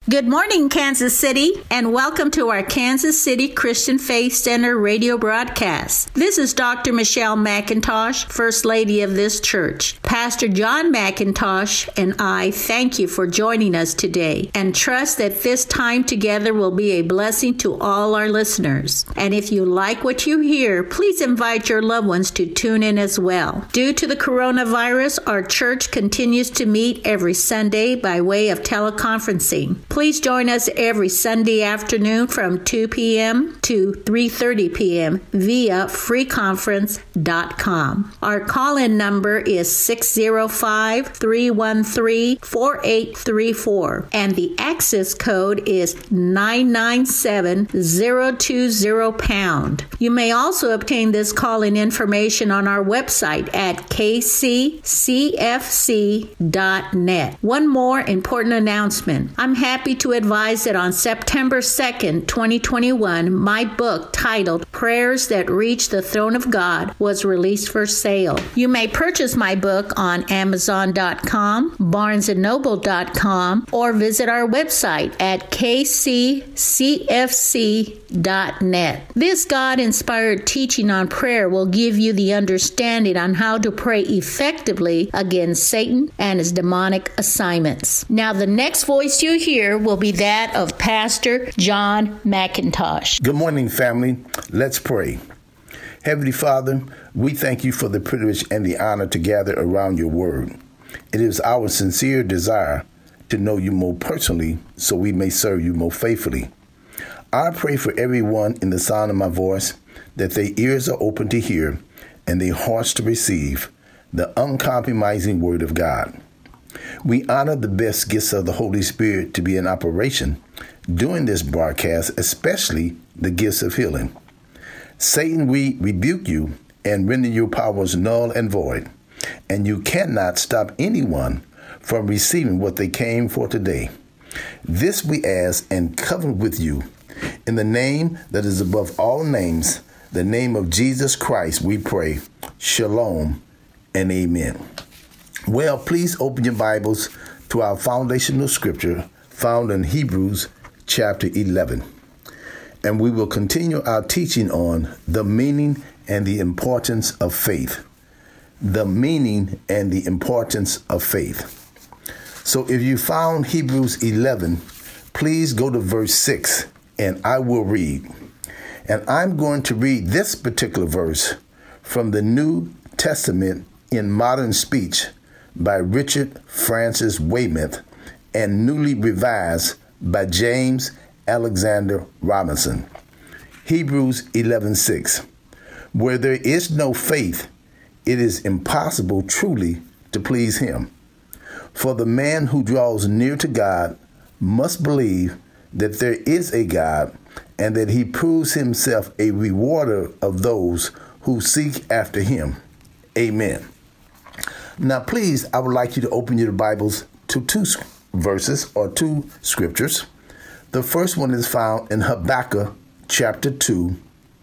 Good morning, Kansas City, and welcome to our Kansas City Christian Faith Center radio broadcast. This is Dr. Michelle McIntosh, First Lady of this church. Pastor John McIntosh and I thank you for joining us today and trust that this time together will be a blessing to all our listeners. And if you like what you hear, please invite your loved ones to tune in as well. Due to the coronavirus, our church continues to meet every Sunday by way of teleconferencing. Please join us every Sunday afternoon from 2 p.m. to 3:30 p.m. via freeconference.com. Our call-in number is 605-313-4834, and the access code is 997020#. You may also obtain this call-in information on our website at kccfc.net. One more important announcement. I'm happy to advise that on September 2nd, 2021, my book titled Prayers That Reach the Throne of God was released for sale. You may purchase my book on Amazon.com, BarnesandNoble.com, or visit our website at kccfc.net. This God-inspired teaching on prayer will give you the understanding on how to pray effectively against Satan and his demonic assignments. Now, the next voice you hear will be that of Pastor John McIntosh. Good morning, family. Let's pray. Heavenly Father, we thank you for the privilege and the honor to gather around your word. It is our sincere desire to know you more personally so we may serve you more faithfully. I pray for everyone in the sound of my voice that their ears are open to hear and their hearts to receive the uncompromising word of God. We honor the best gifts of the Holy Spirit to be in operation during this broadcast, especially the gifts of healing. Satan, we rebuke you and render your powers null and void, and you cannot stop anyone from receiving what they came for today. This we ask and cover with you in the name that is above all names, the name of Jesus Christ, we pray. Shalom and amen. Well, please open your Bibles to our foundational scripture found in Hebrews chapter 11. And we will continue our teaching on the meaning and the importance of faith. The meaning and the importance of faith. So if you found Hebrews 11, please go to verse 6 and I will read. And I'm going to read this particular verse from the New Testament in modern speech by Richard Francis Weymouth and newly revised by James Alexander Robinson. Hebrews 11:6. Where there is no faith, it is impossible truly to please him. For the man who draws near to God must believe that there is a God and that he proves himself a rewarder of those who seek after him. Amen. Now, please, I would like you to open your Bibles to two verses or two scriptures. The first one is found in Habakkuk chapter 2,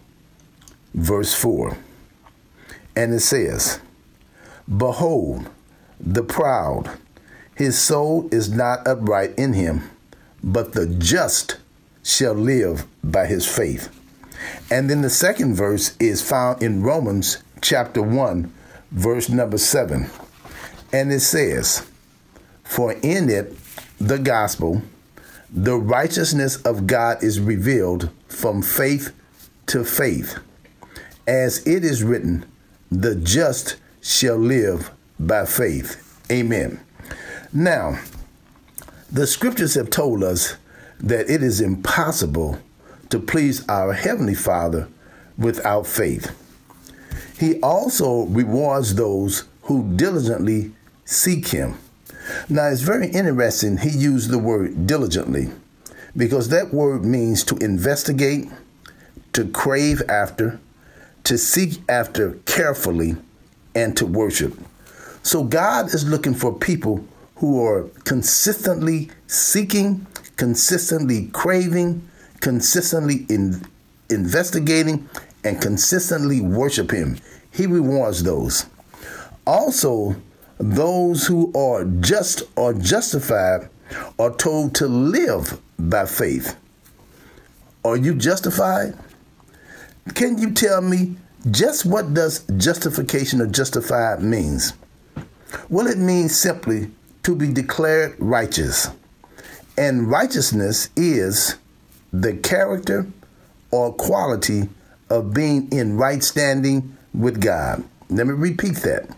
verse 4. And it says, Behold, the proud, his soul is not upright in him, but the just shall live by his faith. And then the second verse is found in Romans chapter 1, verse number 7. And it says, For in it, the gospel, the righteousness of God is revealed from faith to faith. As it is written, the just shall live by faith. Amen. Now, the scriptures have told us that it is impossible to please our Heavenly Father without faith. He also rewards those who diligently seek him. Now, it's very interesting he used the word diligently because that word means to investigate, to crave after, to seek after carefully, and to worship. So God is looking for people who are consistently seeking, consistently craving, consistently investigating, and consistently worship him. He rewards those. Also, those who are just or justified or told to live by faith. Are you justified? Can you tell me just what does justification or justified means? Well, it means simply to be declared righteous. And righteousness is the character or quality of being in right standing with God. Let me repeat that.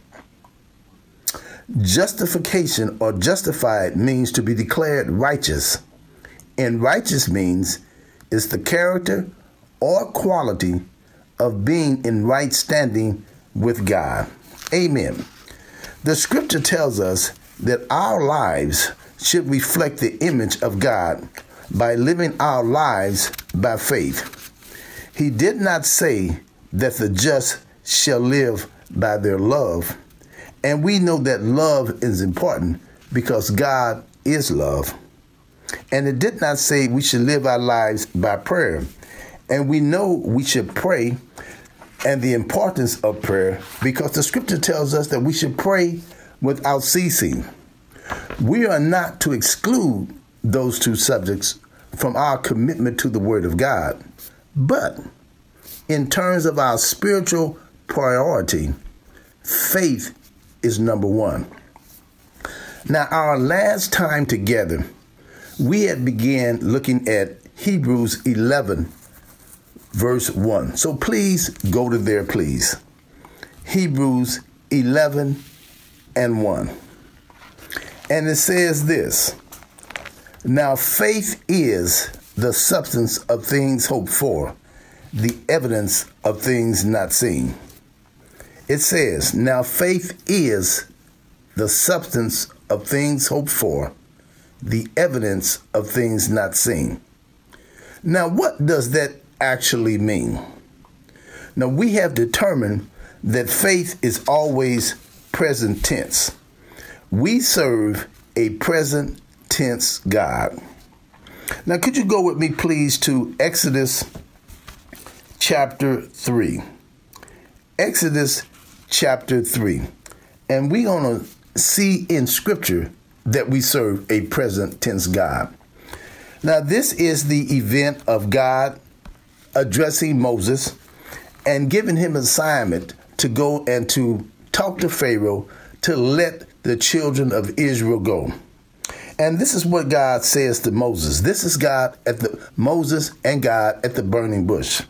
Justification or justified means to be declared righteous. And righteous means it's the character or quality of being in right standing with God. Amen. The scripture tells us that our lives should reflect the image of God by living our lives by faith. He did not say that the just shall live by their love. And we know that love is important because God is love. And it did not say we should live our lives by prayer. And we know we should pray and the importance of prayer because the scripture tells us that we should pray without ceasing. We are not to exclude those two subjects from our commitment to the Word of God. But in terms of our spiritual priority, faith is number one. Now, our last time together, we had began looking at Hebrews 11, verse 1. So please go to there, please. Hebrews 11 and 1. And it says this, now faith is the substance of things hoped for, the evidence of things not seen. It says, now faith is the substance of things hoped for, the evidence of things not seen. Now, what does that actually mean? Now, we have determined that faith is always present tense. We serve a present tense God. Now, could you go with me, please, to Exodus chapter 3. Exodus chapter 3. And we're going to see in Scripture that we serve a present tense God. Now, this is the event of God addressing Moses and giving him an assignment to go and to talk to Pharaoh to let the children of Israel go. And this is what God says to Moses. This is Moses and God at the burning bush.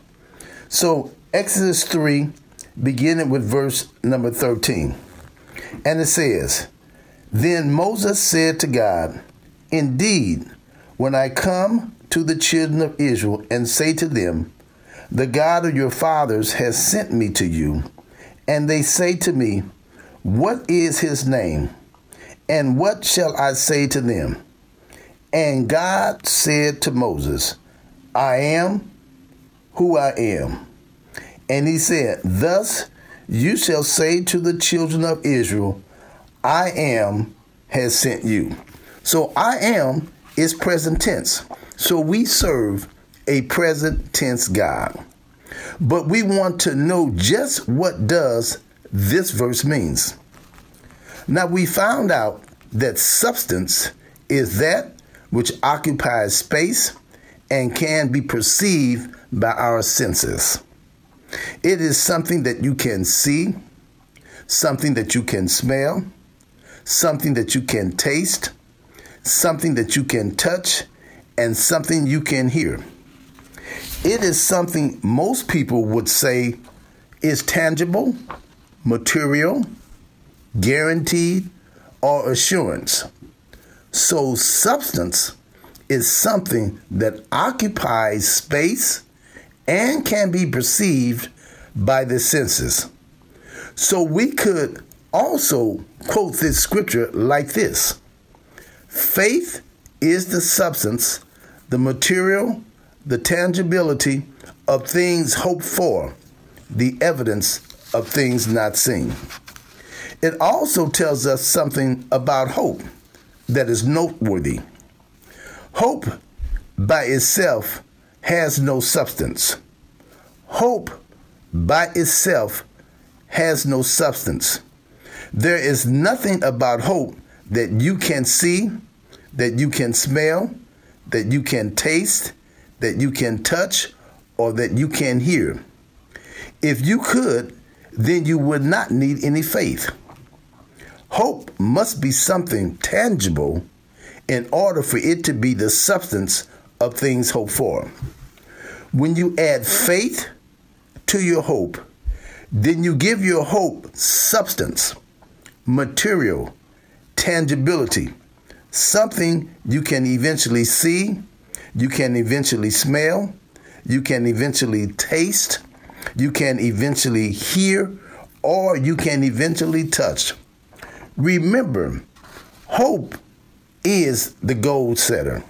So Exodus 3, beginning with verse number 13. And it says, then Moses said to God, indeed, when I come to the children of Israel and say to them, the God of your fathers has sent me to you, and they say to me, what is his name? And what shall I say to them? And God said to Moses, I am who I am. And he said, thus you shall say to the children of Israel, I am has sent you. So I am is present tense. So we serve a present tense God. But we want to know just what does this verse means. Now, we found out that substance is that which occupies space and can be perceived by our senses. It is something that you can see, something that you can smell, something that you can taste, something that you can touch, and something you can hear. It is something most people would say is tangible, material, guaranteed, or assurance. So substance is something that occupies space and can be perceived by the senses. So we could also quote this scripture like this. Faith is the substance, the material, the tangibility of things hoped for, the evidence of things not seen. It also tells us something about hope that is noteworthy. Hope by itself has no substance. Hope by itself has no substance. There is nothing about hope that you can see, that you can smell, that you can taste, that you can touch, or that you can hear. If you could, then you would not need any faith. Hope must be something tangible in order for it to be the substance of things hoped for. When you add faith to your hope, then you give your hope substance, material, tangibility, something you can eventually see, you can eventually smell, you can eventually taste, you can eventually hear, or you can eventually touch. Remember, hope is the goal setter.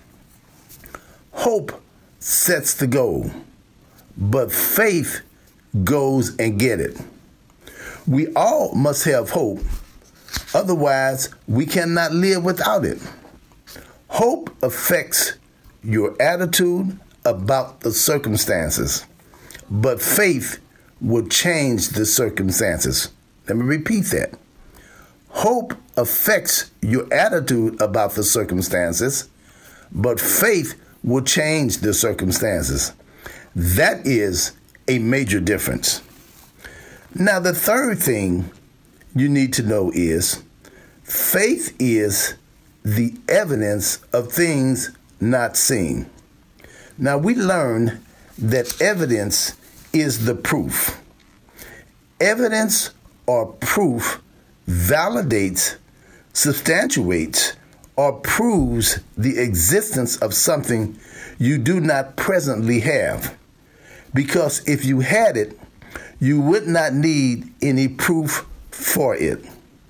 Hope sets the goal, but faith goes and get it. We all must have hope, otherwise we cannot live without it. Hope affects your attitude about the circumstances, but faith will change the circumstances. Let me repeat that. Hope affects your attitude about the circumstances, but faith will change the circumstances. That is a major difference. Now, the third thing you need to know is faith is the evidence of things not seen. Now, we learned that evidence is the proof. Evidence or proof validates, substantiates, or proves the existence of something you do not presently have. Because if you had it, you would not need any proof for it.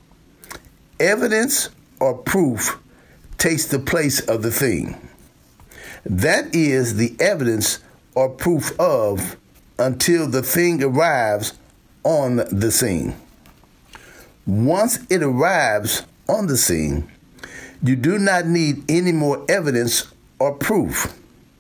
Evidence or proof takes the place of the thing. That is the evidence or proof of until the thing arrives on the scene. Once it arrives on the scene, you do not need any more evidence or proof.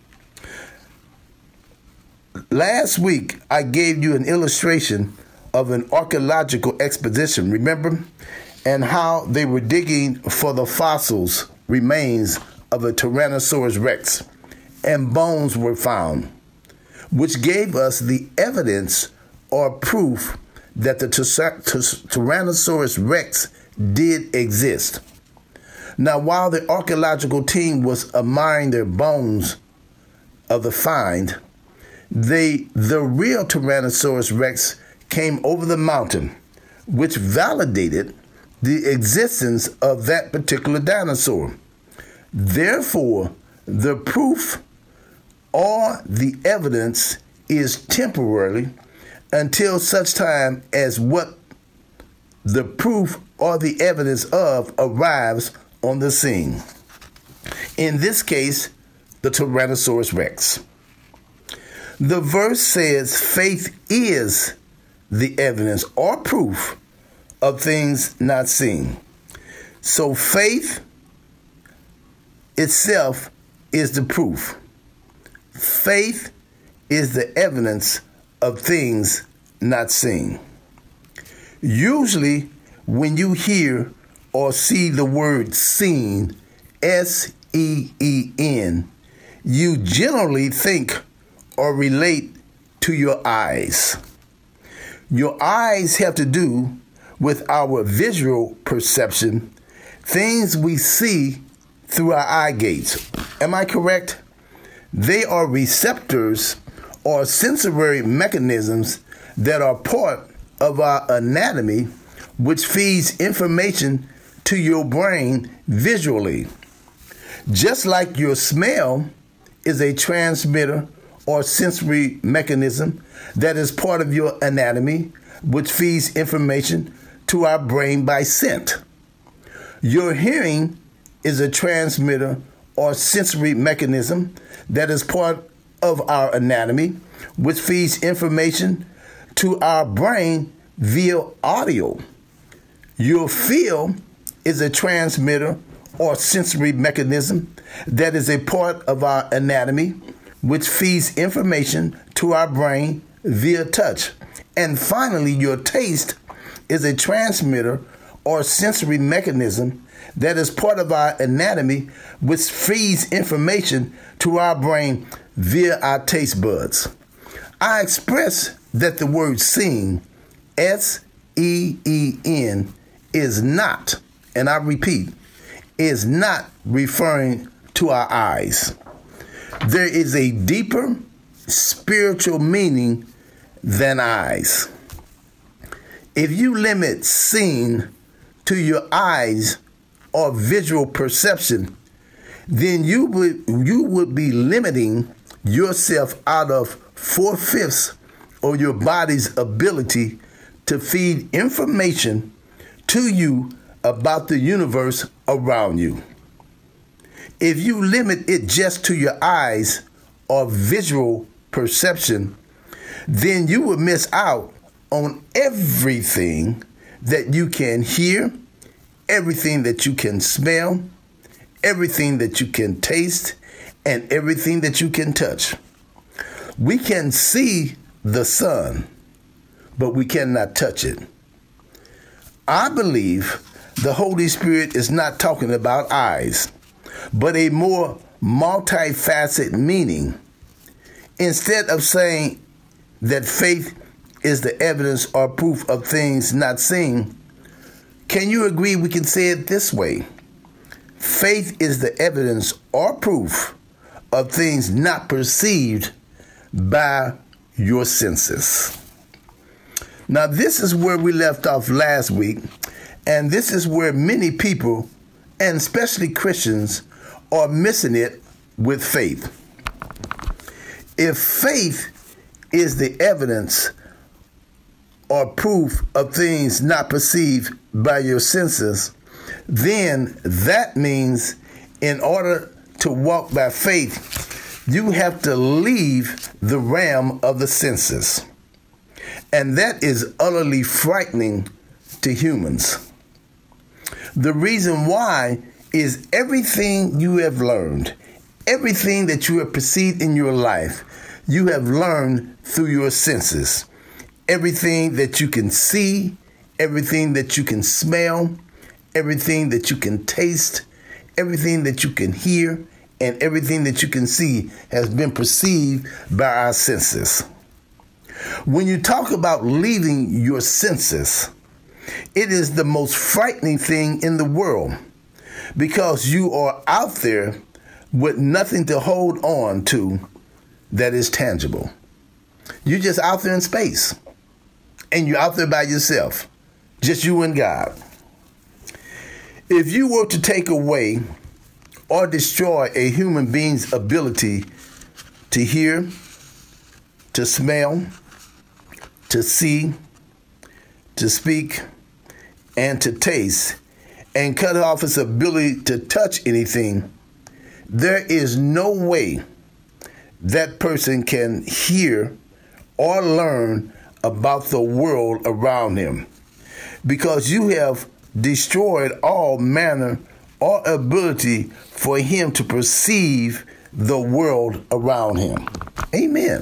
Last week, I gave you an illustration of an archaeological expedition, remember? And how they were digging for the fossils, remains of a Tyrannosaurus Rex, and bones were found, which gave us the evidence or proof that the Tyrannosaurus Rex did exist. Now, while the archaeological team was admiring their bones of the find, the real Tyrannosaurus Rex came over the mountain, which validated the existence of that particular dinosaur. Therefore, the proof or the evidence is temporary until such time as what the proof or the evidence of arrives on the scene. In this case, the Tyrannosaurus Rex. The verse says faith is the evidence or proof of things not seen. So faith itself is the proof. Faith is the evidence of things not seen. Usually, when you hear or see the word seen, S-E-E-N, you generally think or relate to your eyes. Your eyes have to do with our visual perception, things we see through our eye gates. Am I correct? They are receptors or sensory mechanisms that are part of our anatomy, which feeds information to your brain visually. Just like your smell is a transmitter or sensory mechanism that is part of your anatomy, which feeds information to our brain by scent. Your hearing is a transmitter or sensory mechanism that is part of our anatomy, which feeds information to our brain via audio. Your feel is a transmitter or sensory mechanism that is a part of our anatomy, which feeds information to our brain via touch. And finally, your taste is a transmitter or sensory mechanism that is part of our anatomy, which feeds information to our brain via our taste buds. I express that the word seen, S-E-E-N, is not, and I repeat, is not referring to our eyes. There is a deeper spiritual meaning than eyes. If you limit seeing to your eyes or visual perception, then you would be limiting yourself out of 4/5 of your body's ability to feed information to you about the universe around you. If you limit it just to your eyes or visual perception, then you will miss out on everything that you can hear, everything that you can smell, everything that you can taste, and everything that you can touch. We can see the sun, but we cannot touch it. I believe the Holy Spirit is not talking about eyes, but a more multifaceted meaning. Instead of saying that faith is the evidence or proof of things not seen, can you agree we can say it this way? Faith is the evidence or proof of things not perceived by your senses. Now, this is where we left off last week, and this is where many people, and especially Christians, are missing it with faith. If faith is the evidence or proof of things not perceived by your senses, then that means in order to walk by faith, you have to leave the realm of the senses. And that is utterly frightening to humans. The reason why is everything you have learned, everything that you have perceived in your life, you have learned through your senses. Everything that you can see, everything that you can smell, everything that you can taste, everything that you can hear, and everything that you can see has been perceived by our senses. When you talk about leaving your senses, it is the most frightening thing in the world because you are out there with nothing to hold on to that is tangible. You're just out there in space, and you're out there by yourself, just you and God. If you were to take away or destroy a human being's ability to hear, to smell, to see, to speak, and to taste, and cut off its ability to touch anything, there is no way that person can hear or learn about the world around him, because you have destroyed all manner or ability for him to perceive the world around him. Amen.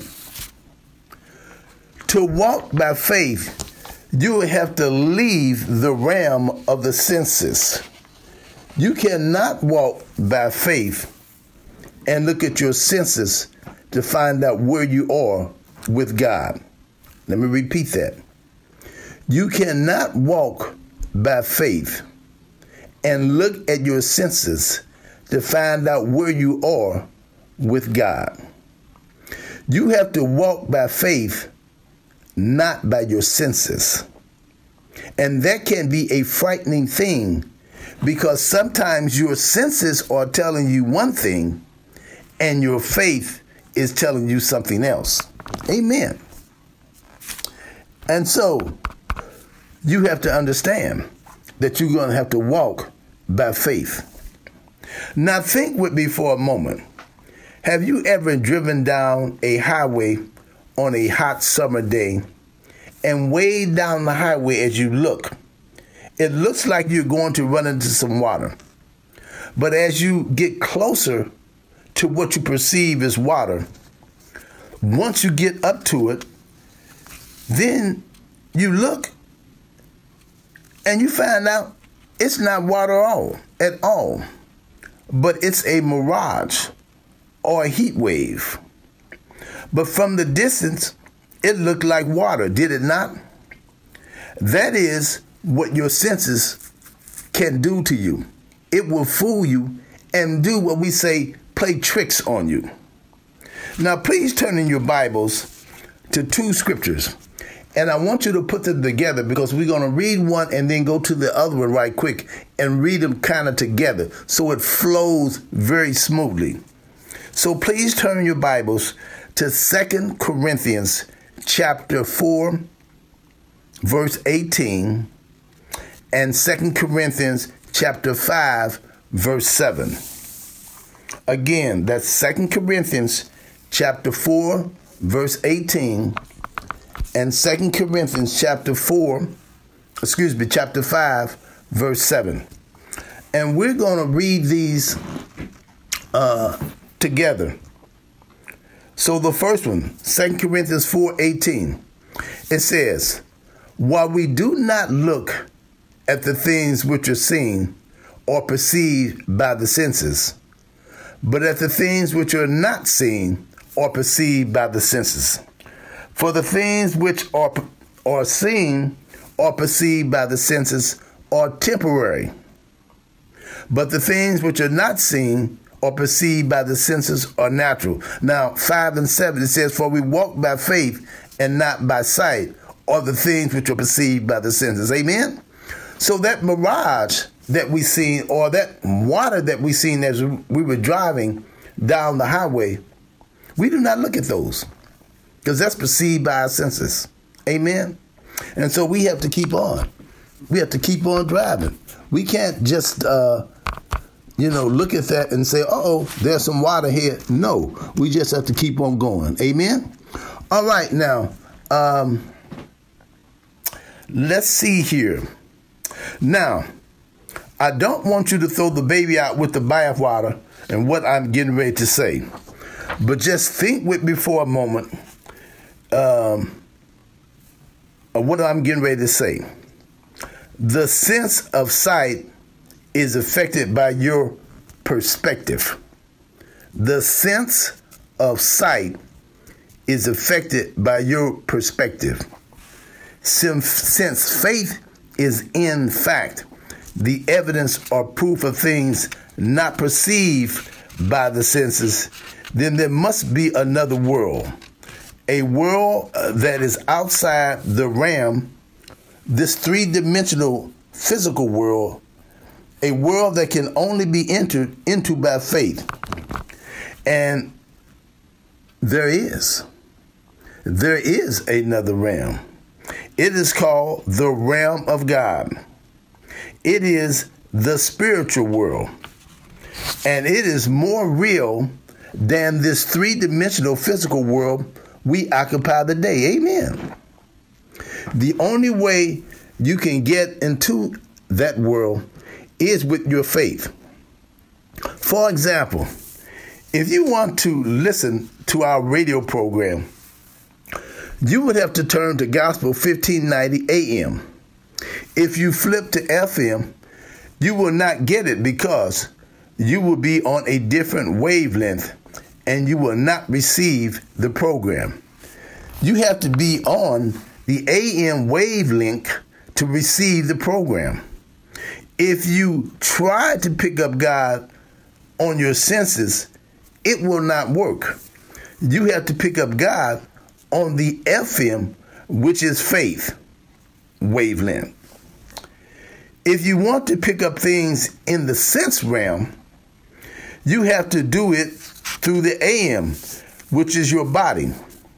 To walk by faith, you will have to leave the realm of the senses. You cannot walk by faith and look at your senses to find out where you are with God. Let me repeat that. You cannot walk by faith and look at your senses to find out where you are with God. You have to walk by faith, not by your senses. And that can be a frightening thing because sometimes your senses are telling you one thing and your faith is telling you something else. Amen. And so you have to understand that you're going to have to walk by faith. Now think with me for a moment. Have you ever driven down a highway on a hot summer day, and way down the highway as you look, it looks like you're going to run into some water. But as you get closer to what you perceive as water, once you get up to it, then you look and you find out it's not water at all. at all, but it's a mirage or a heat wave. But from the distance, it looked like water, did it not? That is what your senses can do to you. It will fool you and do what we say, play tricks on you. Now, please turn in your Bibles to 2 scriptures. And I want you to put them together because we're going to read one and then go to the other one right quick and read them kind of together so it flows very smoothly. So please turn your Bibles to 2 Corinthians chapter 4, verse 18, and 2 Corinthians chapter 5, verse 7. Again, that's 2 Corinthians chapter 4, verse 18, and 2 Corinthians chapter 5, verse 7. And we're going to read these together. So the first one, 2 Corinthians 4:18, it says, while we do not look at the things which are seen or perceived by the senses, but at the things which are not seen or perceived by the senses. For the things which are seen or perceived by the senses are temporary, but the things which are not seen or perceived by the senses are natural. Now, 5 and 7, it says, for we walk by faith and not by sight, or the things which are perceived by the senses. Amen? So that mirage that we seen, or that water that we seen as we were driving down the highway, we do not look at those because that's perceived by our senses. Amen? And so we have to keep on. We have to keep on driving. We can't just look at that and say, there's some water here. No, we just have to keep on going. Amen? All right, now, let's see here. Now, I don't want you to throw the baby out with the bathwater and what I'm getting ready to say. But just think with me for a moment of what I'm getting ready to say. The sense of sight is affected by your perspective. The sense of sight is affected by your perspective. Since faith is in fact the evidence or proof of things not perceived by the senses, then there must be another world. A world that is outside the realm, this three-dimensional physical world, a world that can only be entered into by faith. And there is another realm. It is called the realm of God. It is the spiritual world. And it is more real than this three-dimensional physical world we occupy today. Amen. The only way you can get into that world is with your faith. For example, if you want to listen to our radio program, you would have to turn to Gospel 1590 AM. If you flip to FM, you will not get it because you will be on a different wavelength and you will not receive the program. You have to be on the AM wavelength to receive the program. If you try to pick up God on your senses, it will not work. You have to pick up God on the FM, which is faith wavelength. If you want to pick up things in the sense realm, you have to do it through the AM, which is your body.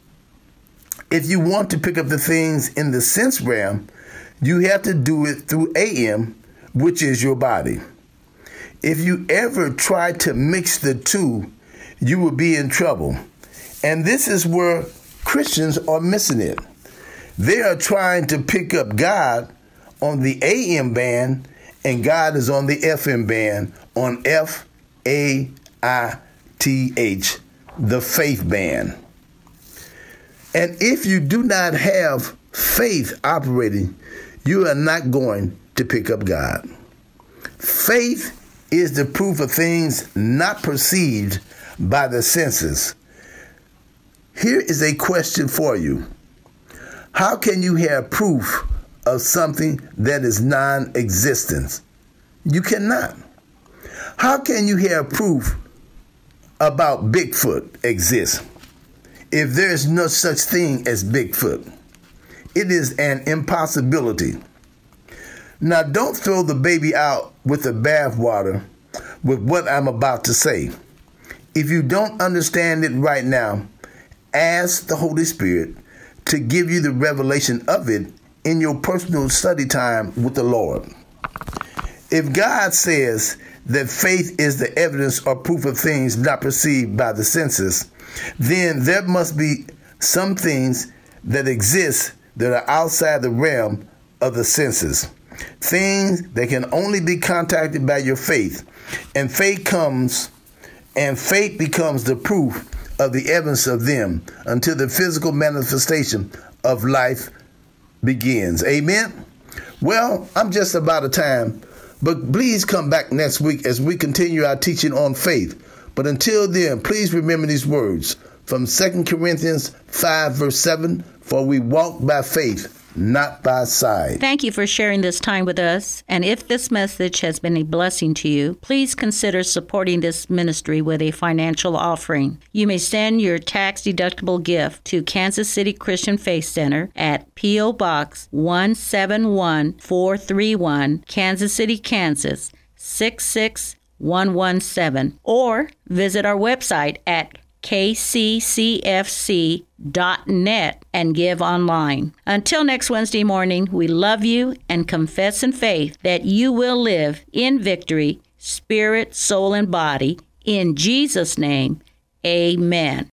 If you want to pick up the things in the sense realm, you have to do it through AM, which is your body. If you ever try to mix the two, you will be in trouble. And this is where Christians are missing it. They are trying to pick up God on the AM band, and God is on the FM band, on FAITH, the faith band. And if you do not have faith operating, you are not going to pick up God. Faith is the proof of things not perceived by the senses. Here is a question for you. How can you have proof of something that is non-existent? You cannot. How can you have proof about Bigfoot exists if there is no such thing as Bigfoot? It is an impossibility. Now, don't throw the baby out with the bathwater with what I'm about to say. If you don't understand it right now, ask the Holy Spirit to give you the revelation of it in your personal study time with the Lord. If God says that faith is the evidence or proof of things not perceived by the senses, then there must be some things that exist that are outside the realm of the senses. Things that can only be contacted by your faith. And faith becomes the proof of the evidence of them until the physical manifestation of life begins. Amen? Well, I'm just about a time, but please come back next week as we continue our teaching on faith. But until then, please remember these words from 2 Corinthians 5, verse 7, for we walk by faith, not by sight. Thank you for sharing this time with us. And if this message has been a blessing to you, please consider supporting this ministry with a financial offering. You may send your tax-deductible gift to Kansas City Christian Faith Center at P.O. Box 171431, Kansas City, Kansas 66117, or visit our website at kccfc.net and give online. Until next Wednesday morning, we love you and confess in faith that you will live in victory, spirit, soul, and body. In Jesus' name, amen.